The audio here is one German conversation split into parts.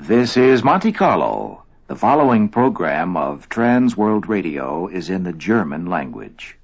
This is Monte Carlo. The following program of Trans World Radio is in the German language.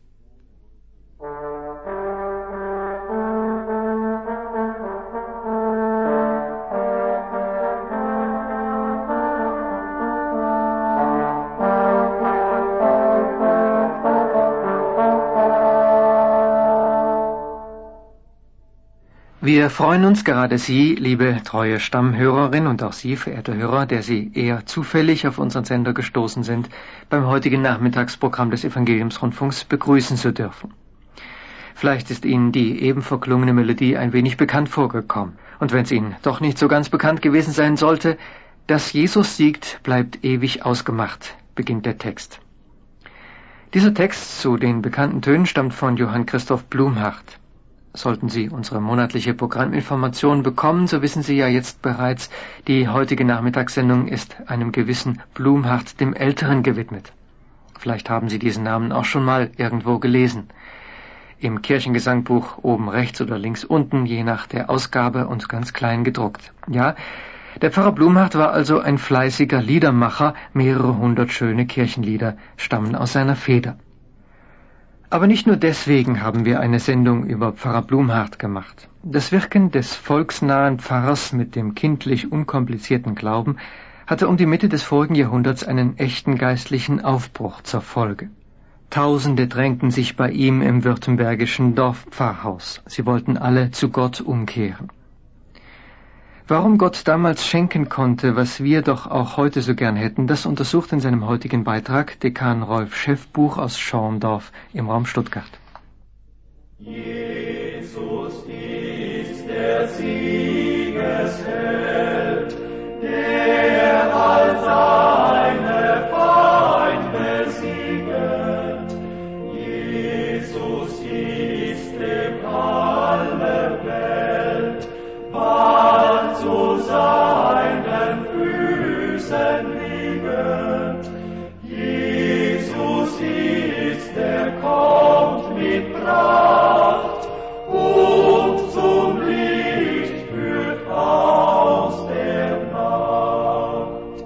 Wir freuen uns, gerade Sie, liebe treue Stammhörerin und auch Sie, verehrte Hörer, der Sie eher zufällig auf unseren Sender gestoßen sind, beim heutigen Nachmittagsprogramm des Evangeliumsrundfunks begrüßen zu dürfen. Vielleicht ist Ihnen die eben verklungene Melodie ein wenig bekannt vorgekommen. Und wenn es Ihnen doch nicht so ganz bekannt gewesen sein sollte, dass Jesus siegt, bleibt ewig ausgemacht, beginnt der Text. Dieser Text zu den bekannten Tönen stammt von Johann Christoph Blumhardt. Sollten Sie unsere monatliche Programminformation bekommen, so wissen Sie ja jetzt bereits, die heutige Nachmittagssendung ist einem gewissen Blumhardt dem Älteren gewidmet. Vielleicht haben Sie diesen Namen auch schon mal irgendwo gelesen. Im Kirchengesangbuch oben rechts oder links unten, je nach der Ausgabe und ganz klein gedruckt. Ja, der Pfarrer Blumhardt war also ein fleißiger Liedermacher, mehrere hundert schöne Kirchenlieder stammen aus seiner Feder. Aber nicht nur deswegen haben wir eine Sendung über Pfarrer Blumhardt gemacht. Das Wirken des volksnahen Pfarrers mit dem kindlich unkomplizierten Glauben hatte um die Mitte des vorigen Jahrhunderts einen echten geistlichen Aufbruch zur Folge. Tausende drängten sich bei ihm im württembergischen Dorfpfarrhaus. Sie wollten alle zu Gott umkehren. Warum Gott damals schenken konnte, was wir doch auch heute so gern hätten, das untersucht in seinem heutigen Beitrag Dekan Rolf Schäffbuch aus Schorndorf im Raum Stuttgart. Jesus ist der Siegesheld, der all seine Feinde besiegt. Jesus ist dem alle Welt bald zu seinen Füßen liegend. Jesus ist, der kommt mit Pracht und zum Licht führt aus der Nacht.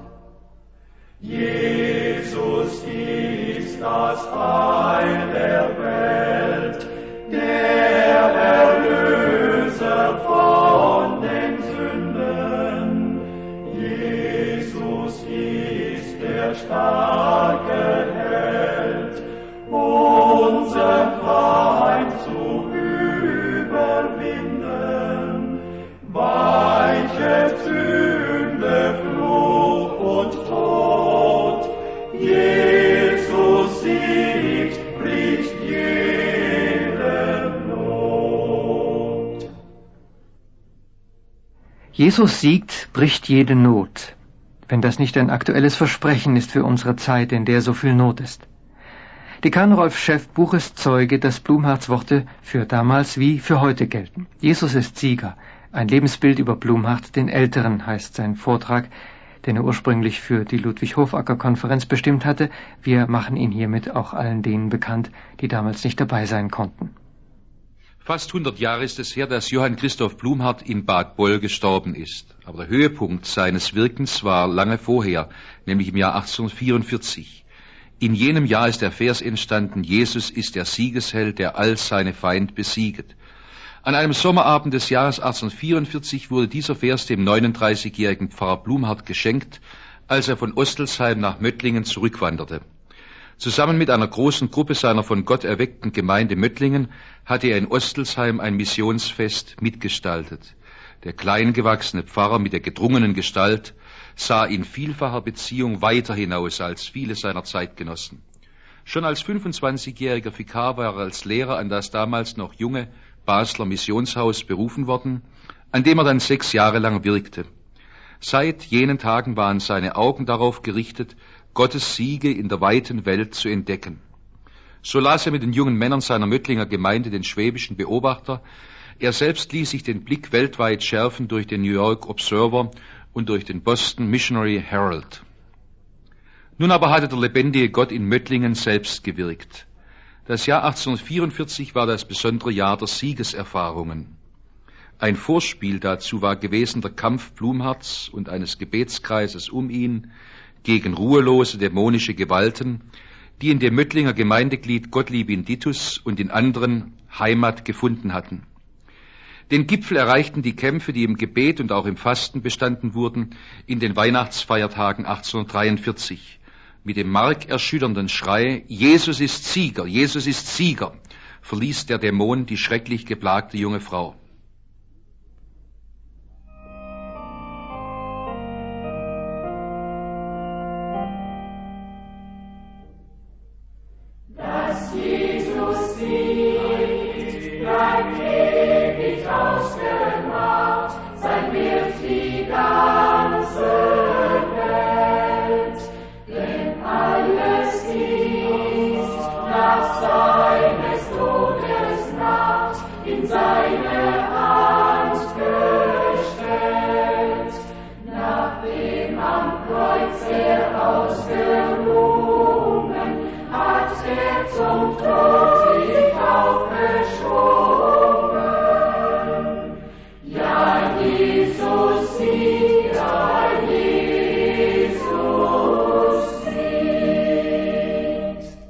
Jesus ist das Heil der Welt, der Erlöser von den Sünden. Jesus ist der starke Held, unseren Feind zu überwinden. Weiche Sünde, Fluch und Tod, Jesus siegt, bricht jede Not. Jesus siegt, bricht jede Not. Wenn das nicht ein aktuelles Versprechen ist für unsere Zeit, in der so viel Not ist. Dekan Rolf Schäffbuch ist Zeuge, dass Blumhardts Worte für damals wie für heute gelten. Jesus ist Sieger. Ein Lebensbild über Blumhardt den Älteren heißt sein Vortrag, den er ursprünglich für die Ludwig-Hofacker-Konferenz bestimmt hatte. Wir machen ihn hiermit auch allen denen bekannt, die damals nicht dabei sein konnten. Fast 100 Jahre ist es her, dass Johann Christoph Blumhardt in Bad Boll gestorben ist. Aber der Höhepunkt seines Wirkens war lange vorher, nämlich im Jahr 1844. In jenem Jahr ist der Vers entstanden: Jesus ist der Siegesheld, der all seine Feind besieget. An einem Sommerabend des Jahres 1844 wurde dieser Vers dem 39-jährigen Pfarrer Blumhardt geschenkt, als er von Ostelsheim nach Möttlingen zurückwanderte. Zusammen mit einer großen Gruppe seiner von Gott erweckten Gemeinde Möttlingen hatte er in Ostelsheim ein Missionsfest mitgestaltet. Der kleingewachsene Pfarrer mit der gedrungenen Gestalt sah in vielfacher Beziehung weiter hinaus als viele seiner Zeitgenossen. Schon als 25-jähriger Vikar war er als Lehrer an das damals noch junge Basler Missionshaus berufen worden, an dem er dann 6 Jahre lang wirkte. Seit jenen Tagen waren seine Augen darauf gerichtet, Gottes Siege in der weiten Welt zu entdecken. So las er mit den jungen Männern seiner Möttlinger Gemeinde den schwäbischen Beobachter. Er selbst ließ sich den Blick weltweit schärfen durch den New York Observer und durch den Boston Missionary Herald. Nun aber hatte der lebendige Gott in Möttlingen selbst gewirkt. Das Jahr 1844 war das besondere Jahr der Siegeserfahrungen. Ein Vorspiel dazu war gewesen der Kampf Blumhards und eines Gebetskreises um ihn gegen ruhelose dämonische Gewalten, die in dem Möttlinger Gemeindeglied Gottlieb in Ditus und in anderen Heimat gefunden hatten. Den Gipfel erreichten die Kämpfe, die im Gebet und auch im Fasten bestanden wurden, in den Weihnachtsfeiertagen 1843 mit dem markerschütternden Schrei »Jesus ist Sieger, Jesus ist Sieger«, verließ der Dämon die schrecklich geplagte junge Frau. Dass Jesus siegt, bleibt ewig ausgemacht, sein wird die ganze Welt. Denn alles ist nach seines Todes Macht in seine Hand gestellt. Nachdem am Kreuz er ausgerungen, hat er zum Tod sich aufgeschwungen. Ja, Jesus siegt, ja, Jesus siegt.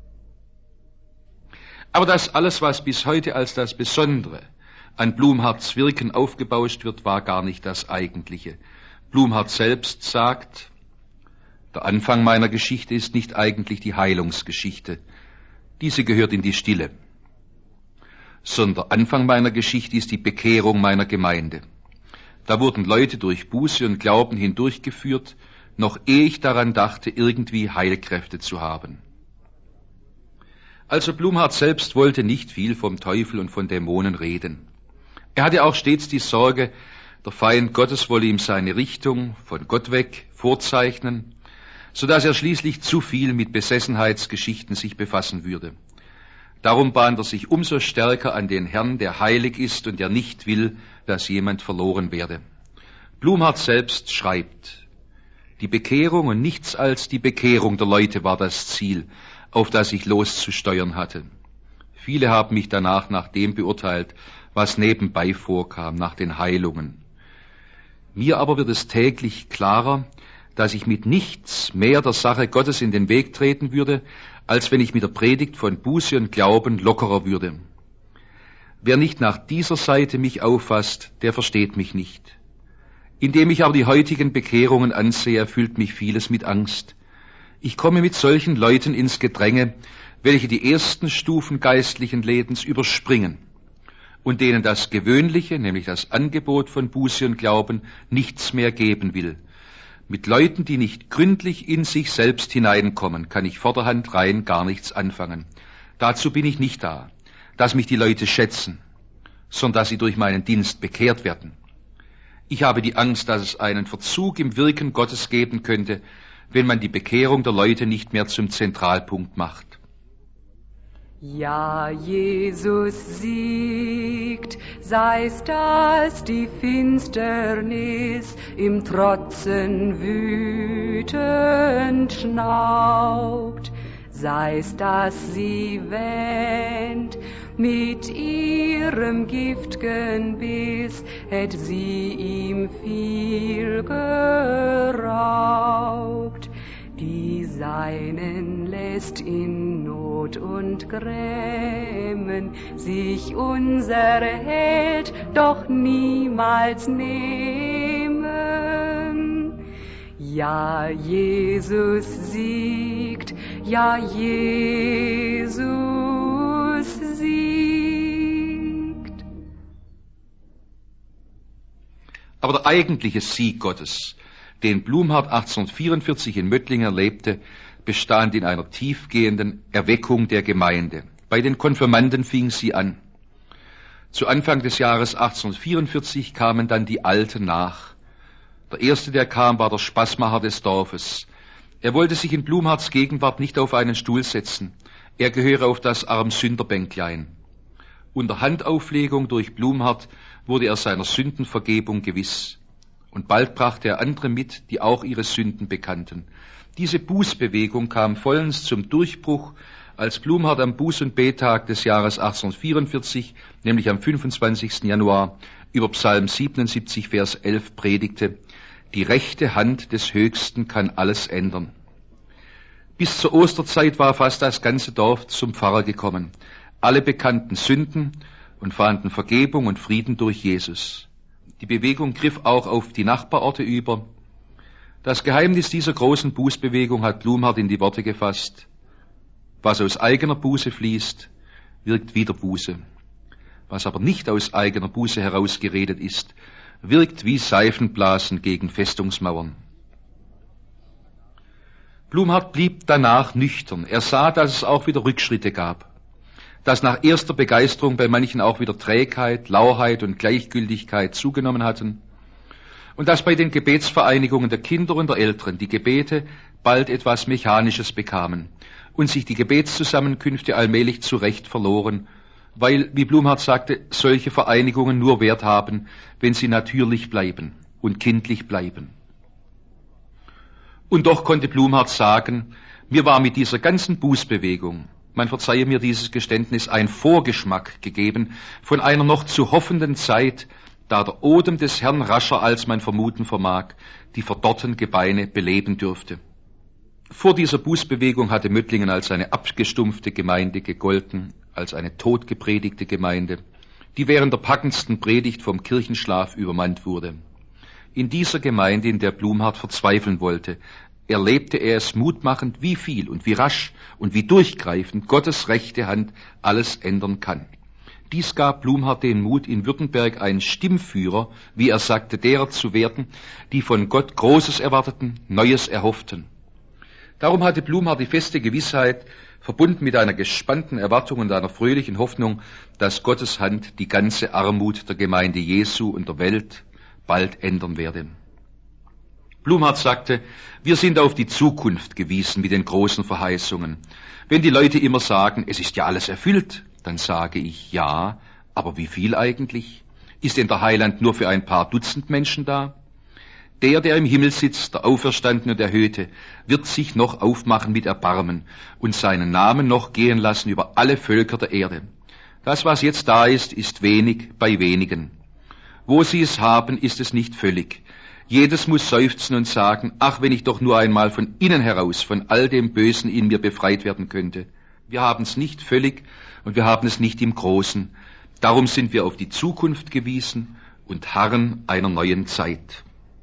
Aber das alles, was bis heute als das Besondere an Blumhards Wirken aufgebauscht wird, war gar nicht das Eigentliche. Blumhard selbst sagt, der Anfang meiner Geschichte ist nicht eigentlich die Heilungsgeschichte. Diese gehört in die Stille. Sondern der Anfang meiner Geschichte ist die Bekehrung meiner Gemeinde. Da wurden Leute durch Buße und Glauben hindurchgeführt, noch ehe ich daran dachte, irgendwie Heilkräfte zu haben. Also Blumhard selbst wollte nicht viel vom Teufel und von Dämonen reden. Er hatte auch stets die Sorge, der Feind Gottes wolle ihm seine Richtung von Gott weg vorzeichnen, so dass er schließlich zu viel mit Besessenheitsgeschichten sich befassen würde. Darum bahnt er sich umso stärker an den Herrn, der heilig ist und der nicht will, dass jemand verloren werde. Blumhard selbst schreibt, die Bekehrung und nichts als die Bekehrung der Leute war das Ziel, auf das ich loszusteuern hatte. Viele haben mich danach nach dem beurteilt, was nebenbei vorkam, nach den Heilungen. Mir aber wird es täglich klarer, dass ich mit nichts mehr der Sache Gottes in den Weg treten würde, als wenn ich mit der Predigt von Buße und Glauben lockerer würde. Wer nicht nach dieser Seite mich auffasst, der versteht mich nicht. Indem ich aber die heutigen Bekehrungen ansehe, erfüllt mich vieles mit Angst. Ich komme mit solchen Leuten ins Gedränge, welche die ersten Stufen geistlichen Lebens überspringen und denen das Gewöhnliche, nämlich das Angebot von Buße und Glauben, nichts mehr geben will. Mit Leuten, die nicht gründlich in sich selbst hineinkommen, kann ich vorderhand rein gar nichts anfangen. Dazu bin ich nicht da, dass mich die Leute schätzen, sondern dass sie durch meinen Dienst bekehrt werden. Ich habe die Angst, dass es einen Verzug im Wirken Gottes geben könnte, wenn man die Bekehrung der Leute nicht mehr zum Zentralpunkt macht. Ja, Jesus siegt, sei's das die Finsternis im Trotzen wütend schnaubt, sei's das sie wähnt, mit ihrem gift'gen Biss hätt sie ihm viel geraubt. Die Seinen lässt in Not und Grämen sich unser Held doch niemals nehmen. Ja, Jesus siegt, ja, Jesus siegt. Aber der eigentliche Sieg Gottes, den Blumhard 1844 in Möttlingen erlebte, bestand in einer tiefgehenden Erweckung der Gemeinde. Bei den Konfirmanden fing sie an. Zu Anfang des Jahres 1844 kamen dann die Alten nach. Der erste, der kam, war der Spaßmacher des Dorfes. Er wollte sich in Blumhards Gegenwart nicht auf einen Stuhl setzen. Er gehöre auf das Armsünderbänklein. Unter Handauflegung durch Blumhard wurde er seiner Sündenvergebung gewiss. Und bald brachte er andere mit, die auch ihre Sünden bekannten. Diese Bußbewegung kam vollends zum Durchbruch, als Blumhard am Buß- und Bettag des Jahres 1844, nämlich am 25. Januar, über Psalm 77, Vers 11 predigte: Die rechte Hand des Höchsten kann alles ändern. Bis zur Osterzeit war fast das ganze Dorf zum Pfarrer gekommen. Alle bekannten Sünden und fanden Vergebung und Frieden durch Jesus. Die Bewegung griff auch auf die Nachbarorte über. Das Geheimnis dieser großen Bußbewegung hat Blumhardt in die Worte gefasst: Was aus eigener Buße fließt, wirkt wieder Buße. Was aber nicht aus eigener Buße herausgeredet ist, wirkt wie Seifenblasen gegen Festungsmauern. Blumhardt blieb danach nüchtern. Er sah, dass es auch wieder Rückschritte gab, dass nach erster Begeisterung bei manchen auch wieder Trägheit, Lauheit und Gleichgültigkeit zugenommen hatten und dass bei den Gebetsvereinigungen der Kinder und der Älteren die Gebete bald etwas Mechanisches bekamen und sich die Gebetszusammenkünfte allmählich zurecht verloren, weil, wie Blumhardt sagte, solche Vereinigungen nur Wert haben, wenn sie natürlich bleiben und kindlich bleiben. Und doch konnte Blumhardt sagen, mir war mit dieser ganzen Bußbewegung, man verzeihe mir dieses Geständnis, ein Vorgeschmack gegeben von einer noch zu hoffenden Zeit, da der Odem des Herrn rascher als man vermuten vermag, die verdorrten Gebeine beleben dürfte. Vor dieser Bußbewegung hatte Möttlingen als eine abgestumpfte Gemeinde gegolten, als eine totgepredigte Gemeinde, die während der packendsten Predigt vom Kirchenschlaf übermannt wurde. In dieser Gemeinde, in der Blumhardt verzweifeln wollte, erlebte er es mutmachend, wie viel und wie rasch und wie durchgreifend Gottes rechte Hand alles ändern kann. Dies gab Blumhardt den Mut, in Württemberg ein Stimmführer, wie er sagte, derer zu werden, die von Gott Großes erwarteten, Neues erhofften. Darum hatte Blumhardt die feste Gewissheit, verbunden mit einer gespannten Erwartung und einer fröhlichen Hoffnung, dass Gottes Hand die ganze Armut der Gemeinde Jesu und der Welt bald ändern werde. Blumhardt sagte, wir sind auf die Zukunft gewiesen mit den großen Verheißungen. Wenn die Leute immer sagen, es ist ja alles erfüllt, dann sage ich, ja, aber wie viel eigentlich? Ist denn der Heiland nur für ein paar Dutzend Menschen da? Der im Himmel sitzt, der Auferstandene und Erhöhte, wird sich noch aufmachen mit Erbarmen und seinen Namen noch gehen lassen über alle Völker der Erde. Das, was jetzt da ist wenig bei wenigen. Wo sie es haben, ist es nicht völlig. Jedes muss seufzen und sagen, ach, wenn ich doch nur einmal von innen heraus, von all dem Bösen in mir befreit werden könnte. Wir haben es nicht völlig und wir haben es nicht im Großen. Darum sind wir auf die Zukunft gewiesen und harren einer neuen Zeit.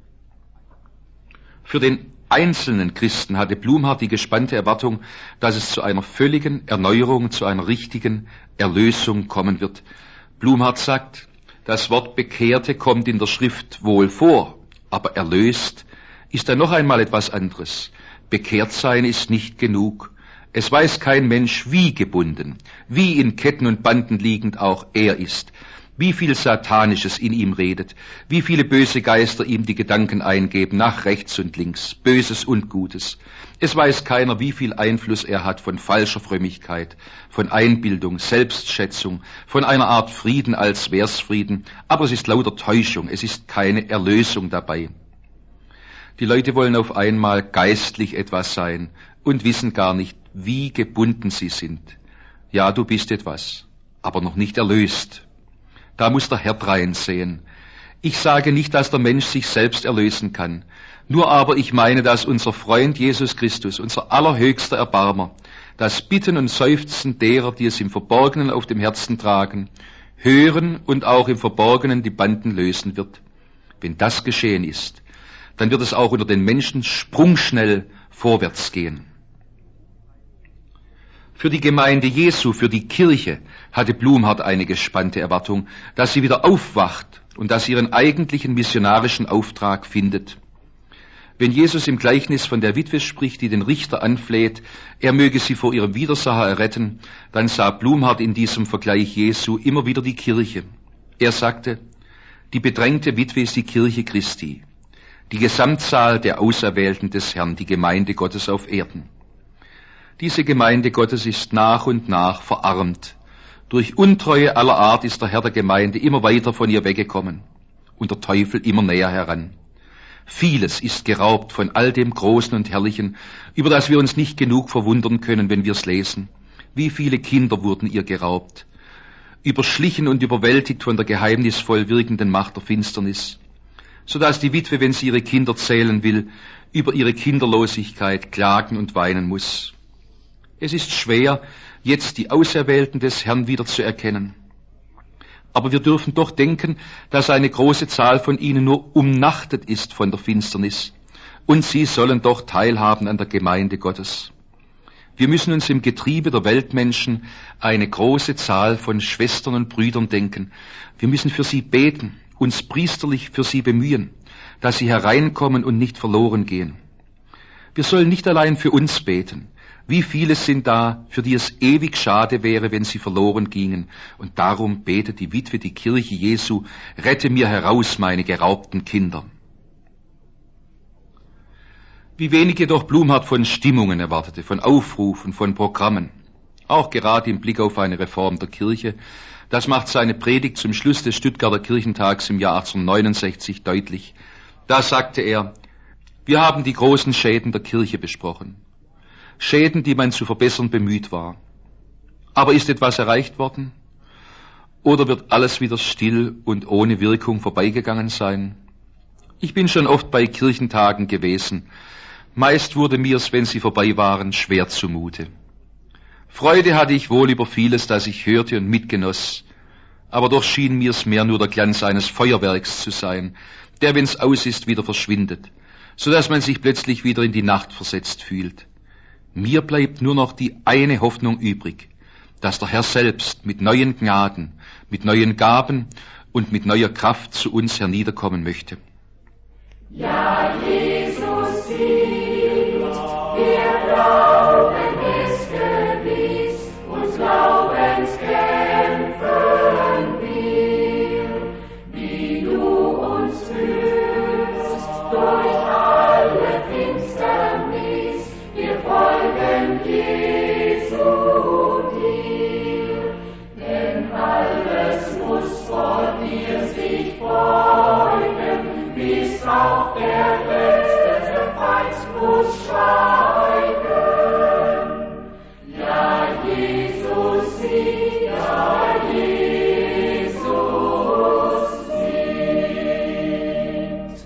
Für den einzelnen Christen hatte Blumhardt die gespannte Erwartung, dass es zu einer völligen Erneuerung, zu einer richtigen Erlösung kommen wird. Blumhardt sagt, das Wort Bekehrte kommt in der Schrift wohl vor, aber erlöst ist dann noch einmal etwas anderes. Bekehrt sein ist nicht genug. Es weiß kein Mensch, wie gebunden, wie in Ketten und Banden liegend auch er ist, wie viel Satanisches in ihm redet, wie viele böse Geister ihm die Gedanken eingeben, nach rechts und links, Böses und Gutes. Es weiß keiner, wie viel Einfluss er hat von falscher Frömmigkeit, von Einbildung, Selbstschätzung, von einer Art Frieden als wär's Frieden, aber es ist lauter Täuschung, es ist keine Erlösung dabei. Die Leute wollen auf einmal geistlich etwas sein und wissen gar nicht, wie gebunden sie sind. Ja, du bist etwas, aber noch nicht erlöst. Da muss der Herr reinsehen. Ich sage nicht, dass der Mensch sich selbst erlösen kann. Nur aber ich meine, dass unser Freund Jesus Christus, unser allerhöchster Erbarmer, das Bitten und Seufzen derer, die es im Verborgenen auf dem Herzen tragen, hören und auch im Verborgenen die Banden lösen wird. Wenn das geschehen ist, dann wird es auch unter den Menschen sprungschnell vorwärts gehen. Für die Gemeinde Jesu, für die Kirche, hatte Blumhardt eine gespannte Erwartung, dass sie wieder aufwacht und dass sie ihren eigentlichen missionarischen Auftrag findet. Wenn Jesus im Gleichnis von der Witwe spricht, die den Richter anfleht, er möge sie vor ihrem Widersacher erretten, dann sah Blumhardt in diesem Vergleich Jesu immer wieder die Kirche. Er sagte, die bedrängte Witwe ist die Kirche Christi, die Gesamtzahl der Auserwählten des Herrn, die Gemeinde Gottes auf Erden. Diese Gemeinde Gottes ist nach und nach verarmt. Durch Untreue aller Art ist der Herr der Gemeinde immer weiter von ihr weggekommen und der Teufel immer näher heran. Vieles ist geraubt von all dem Großen und Herrlichen, über das wir uns nicht genug verwundern können, wenn wir es lesen. Wie viele Kinder wurden ihr geraubt? überschlichen und überwältigt von der geheimnisvoll wirkenden Macht der Finsternis, so dass die Witwe, wenn sie ihre Kinder zählen will, über ihre Kinderlosigkeit klagen und weinen muss. Es ist schwer, jetzt die Auserwählten des Herrn wieder zu erkennen. Aber wir dürfen doch denken, dass eine große Zahl von ihnen nur umnachtet ist von der Finsternis, und sie sollen doch teilhaben an der Gemeinde Gottes. Wir müssen uns im Getriebe der Weltmenschen eine große Zahl von Schwestern und Brüdern denken. Wir müssen für sie beten, uns priesterlich für sie bemühen, dass sie hereinkommen und nicht verloren gehen. Wir sollen nicht allein für uns beten. Wie viele sind da, für die es ewig schade wäre, wenn sie verloren gingen. Und darum betet die Witwe, die Kirche Jesu, rette mir heraus meine geraubten Kinder. Wie wenig jedoch Blumhardt von Stimmungen erwartete, von Aufrufen, von Programmen. Auch gerade im Blick auf eine Reform der Kirche. Das macht seine Predigt zum Schluss des Stuttgarter Kirchentags im Jahr 1869 deutlich. Da sagte er, wir haben die großen Schäden der Kirche besprochen. Schäden, die man zu verbessern bemüht war. Aber ist etwas erreicht worden? Oder wird alles wieder still und ohne Wirkung vorbeigegangen sein? Ich bin schon oft bei Kirchentagen gewesen. Meist wurde mir's, wenn sie vorbei waren, schwer zumute. Freude hatte ich wohl über vieles, das ich hörte und mitgenoss. Aber doch schien mir's mehr nur der Glanz eines Feuerwerks zu sein, der, wenn's aus ist, wieder verschwindet, so dass man sich plötzlich wieder in die Nacht versetzt fühlt. Mir bleibt nur noch die eine Hoffnung übrig, dass der Herr selbst mit neuen Gnaden, mit neuen Gaben und mit neuer Kraft zu uns herniederkommen möchte. Ja, Jesus sieht, wir glauben es gewiss, uns Glaubens kämpfen wir, wie du uns führst durch alle Finsternis, wir folgen Jesu dir, denn alles muss vor dir sich beugen, bis auch der letzte Feind muss schweigen. Ja, Jesus sieht, ja, Jesus sieht.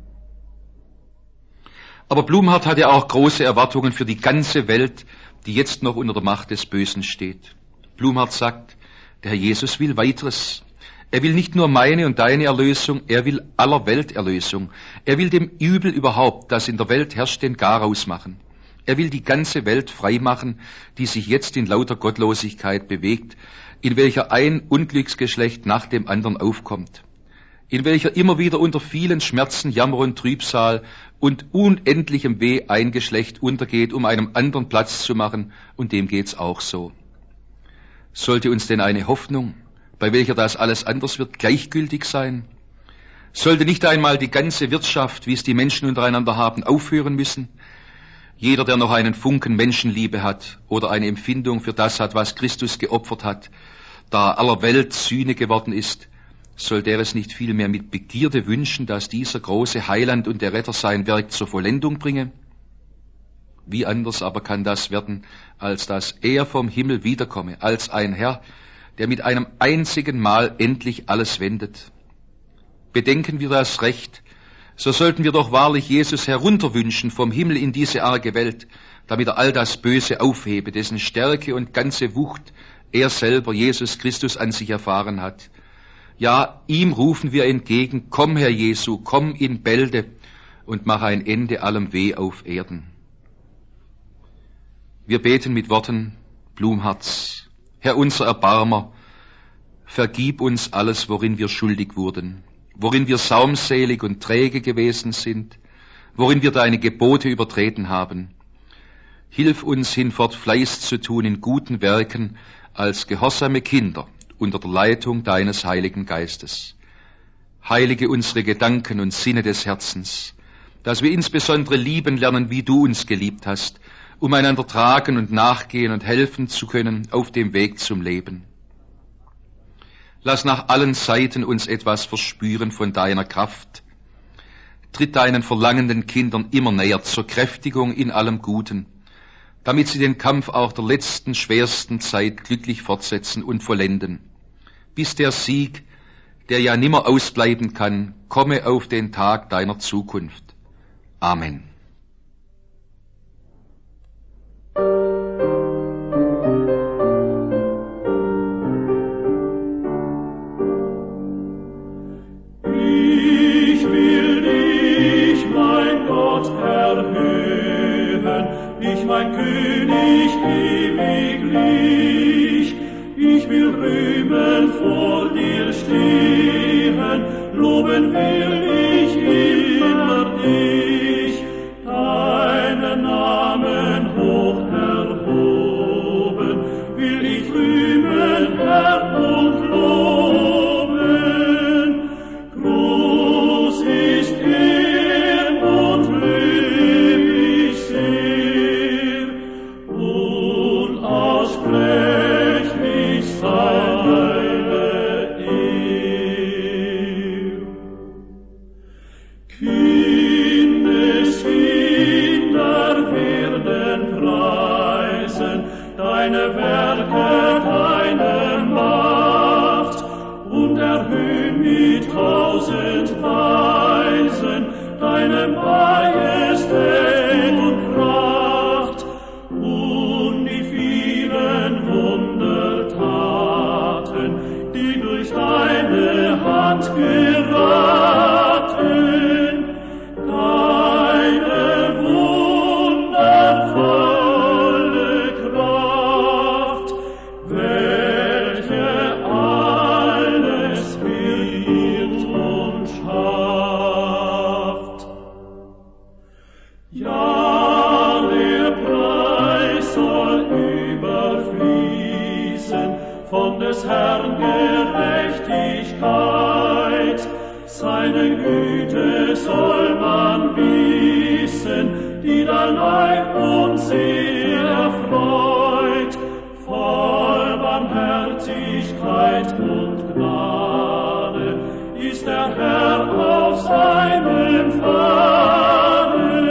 Aber Blumhardt hatte auch große Erwartungen für die ganze Welt, die jetzt noch unter der Macht des Bösen steht. Blumhardt sagt, der Herr Jesus will weiteres. Er will nicht nur meine und deine Erlösung, er will aller Welt Erlösung. Er will dem Übel überhaupt, das in der Welt herrscht, den Garaus machen. Er will die ganze Welt frei machen, die sich jetzt in lauter Gottlosigkeit bewegt, in welcher ein Unglücksgeschlecht nach dem anderen aufkommt, in welcher immer wieder unter vielen Schmerzen, Jammer und Trübsal und unendlichem Weh ein Geschlecht untergeht, um einem anderen Platz zu machen, und dem geht's auch so. Sollte uns denn eine Hoffnung, bei welcher das alles anders wird, gleichgültig sein? Sollte nicht einmal die ganze Wirtschaft, wie es die Menschen untereinander haben, aufhören müssen? Jeder, der noch einen Funken Menschenliebe hat oder eine Empfindung für das hat, was Christus geopfert hat, da aller Welt Sühne geworden ist, soll der es nicht vielmehr mit Begierde wünschen, dass dieser große Heiland und der Retter sein Werk zur Vollendung bringe? Wie anders aber kann das werden, als dass er vom Himmel wiederkomme, als ein Herr, der mit einem einzigen Mal endlich alles wendet. Bedenken wir das recht, so sollten wir doch wahrlich Jesus herunterwünschen vom Himmel in diese arge Welt, damit er all das Böse aufhebe, dessen Stärke und ganze Wucht er selber, Jesus Christus, an sich erfahren hat. Ja, ihm rufen wir entgegen, komm, Herr Jesu, komm in Bälde und mach ein Ende allem Weh auf Erden. Wir beten mit Worten Blumhardts. Herr unser Erbarmer, vergib uns alles, worin wir schuldig wurden, worin wir saumselig und träge gewesen sind, worin wir deine Gebote übertreten haben. Hilf uns hinfort Fleiß zu tun in guten Werken als gehorsame Kinder unter der Leitung deines Heiligen Geistes. Heilige unsere Gedanken und Sinne des Herzens, dass wir insbesondere lieben lernen, wie du uns geliebt hast, um einander tragen und nachgehen und helfen zu können auf dem Weg zum Leben. Lass nach allen Seiten uns etwas verspüren von deiner Kraft. Tritt deinen verlangenden Kindern immer näher zur Kräftigung in allem Guten, damit sie den Kampf auch der letzten, schwersten Zeit glücklich fortsetzen und vollenden. bis der Sieg, der ja nimmer ausbleiben kann, komme auf den Tag deiner Zukunft. Amen. Mein König ewiglich, ich will rühmen vor dir stehen, loben will ich immer dich, deinen Namen hoch erhoben, will ich rühmen, Herr, und loben. Groß ist er und löblich sehr, unaussprechlich seine Ehr. Kindeskinder werden preisen deine Werke, deine Macht, und erhöhen mit 1000 Weisen deine Majestät und Pracht, und die vielen Wundertaten, die durch deine Hand geraten, deine wundervolle Kraft, welche alles wird und schafft. Ja, der Preis soll überfließen von des Herrn Gerechtigkeit, seine Güte soll man wissen, die dein Leib uns sehr erfreut, voll Barmherzigkeit und Gnade ist der Herr auf seinem Pfade,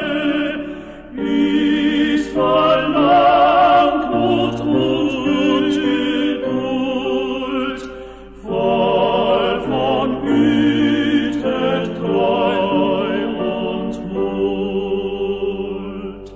ist voll Langmut und Geduld, voll von Güte, Treu und Huld.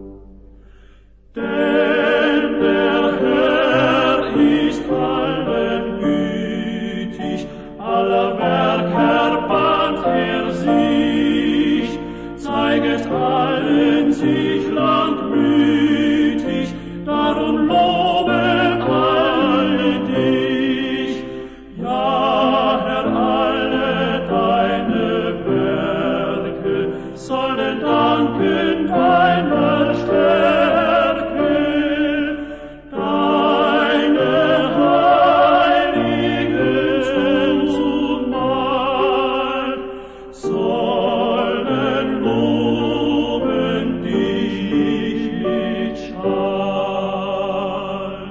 Denn der Herr ist allen gütig, aller Werk erbarmt er sich, zeiget allen sich langmütig, darum loben alle dich. Ja, Herr, alle deine Werke sollen danken deiner Stärke, deine Heiligen zumal sollen loben dich mit Schall.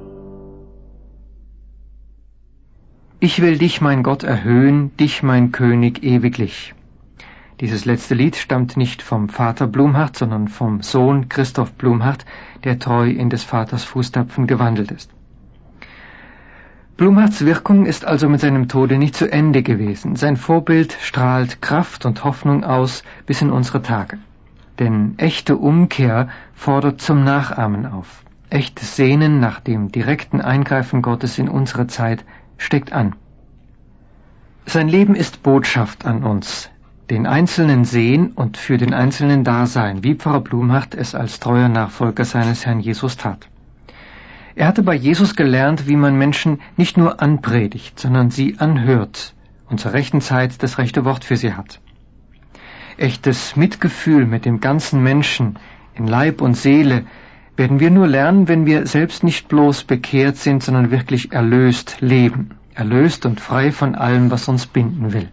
Ich will dich, mein Gott, erhöhen, dich, mein König, ewiglich. Dieses letzte Lied stammt nicht vom Vater Blumhardt, sondern vom Sohn Christoph Blumhardt, der treu in des Vaters Fußtapfen gewandelt ist. Blumhardts Wirkung ist also mit seinem Tode nicht zu Ende gewesen. Sein Vorbild strahlt Kraft und Hoffnung aus bis in unsere Tage. Denn echte Umkehr fordert zum Nachahmen auf. Echtes Sehnen nach dem direkten Eingreifen Gottes in unsere Zeit steckt an. Sein Leben ist Botschaft an uns, den Einzelnen sehen und für den Einzelnen da sein, wie Pfarrer Blumhardt es als treuer Nachfolger seines Herrn Jesus tat. Er hatte bei Jesus gelernt, wie man Menschen nicht nur anpredigt, sondern sie anhört und zur rechten Zeit das rechte Wort für sie hat. Echtes Mitgefühl mit dem ganzen Menschen in Leib und Seele werden wir nur lernen, wenn wir selbst nicht bloß bekehrt sind, sondern wirklich erlöst leben, erlöst und frei von allem, was uns binden will.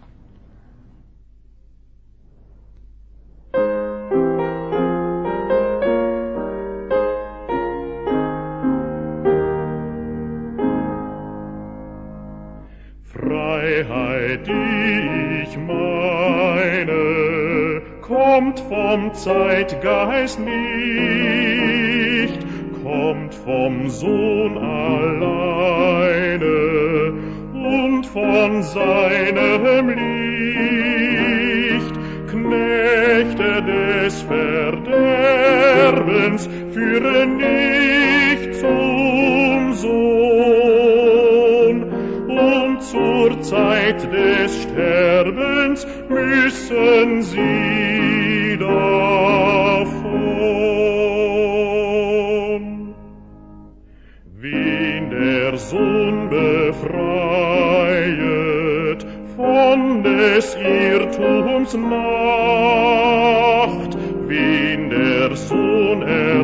Freiheit, die ich meine, kommt vom Zeitgeist nicht, kommt vom Sohn alleine und von seinem Licht. Knechte des Verderbens führen nicht zum Sohn, und zur Zeit des Sterbens müssen sie davon. Wen der Sohn befreiet von des Irrtums Nacht, wen der Sohn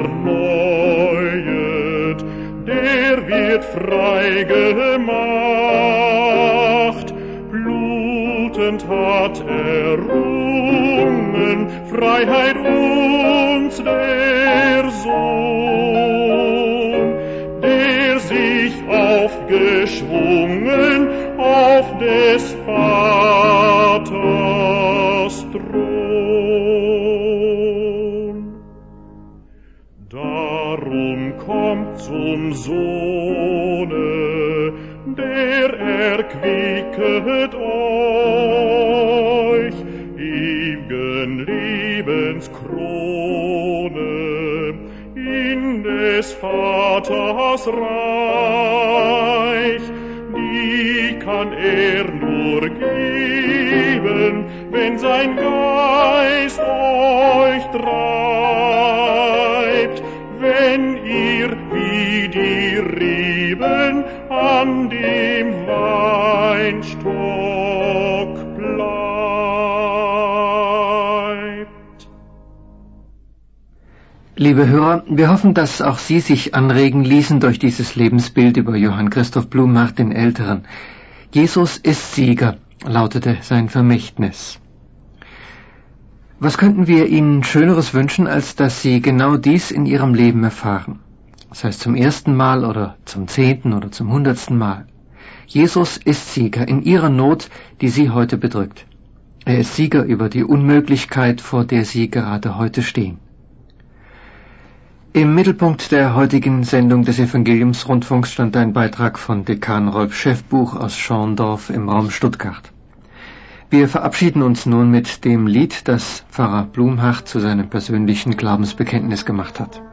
erneuet, der wird frei gemacht. Blutend hat errungen Freiheit uns der Sohn, der sich aufgeschwungen auf des Vaters Thron. Darum kommt zum Sohne, der erquicket euch, ewigen Lebenskrone in des Vaters Reich. Die kann er nur geben, wenn sein Geist euch treibt, wenn ihr wie die Reben an dem Weinstock bleibt. Liebe Hörer, wir hoffen, dass auch Sie sich anregen ließen durch dieses Lebensbild über Johann Christoph Blumhardt den Älteren. Jesus ist Sieger, lautete sein Vermächtnis. Was könnten wir Ihnen Schöneres wünschen, als dass Sie genau dies in Ihrem Leben erfahren? Das heißt zum ersten Mal oder zum 10. oder zum 100. Mal. Jesus ist Sieger in Ihrer Not, die Sie heute bedrückt. Er ist Sieger über die Unmöglichkeit, vor der Sie gerade heute stehen. Im Mittelpunkt der heutigen Sendung des Evangeliumsrundfunks stand ein Beitrag von Dekan Rolf Schäffbuch aus Schorndorf im Raum Stuttgart. Wir verabschieden uns nun mit dem Lied, das Pfarrer Blumhardt zu seinem persönlichen Glaubensbekenntnis gemacht hat.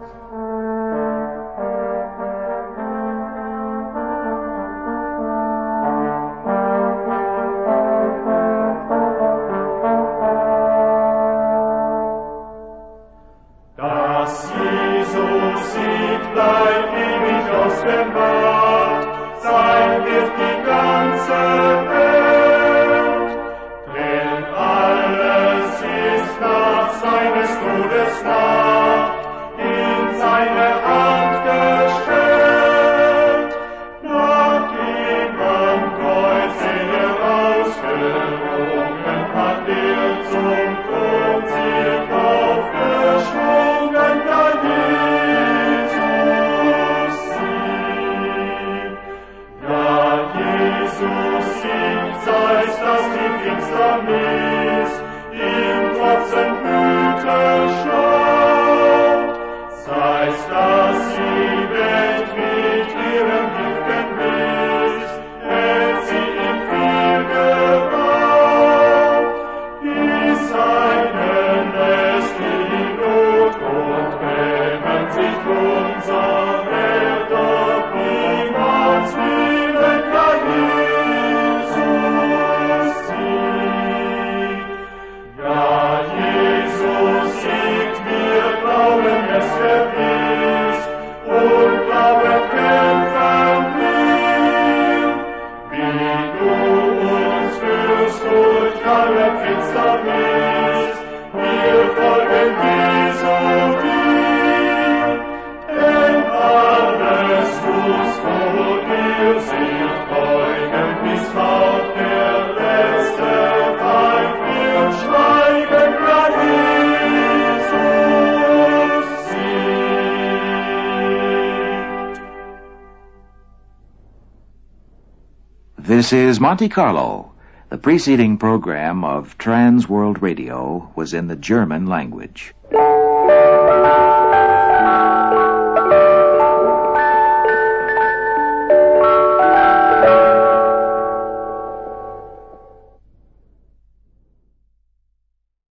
This is Monte Carlo. The preceding program of Trans World Radio was in the German language.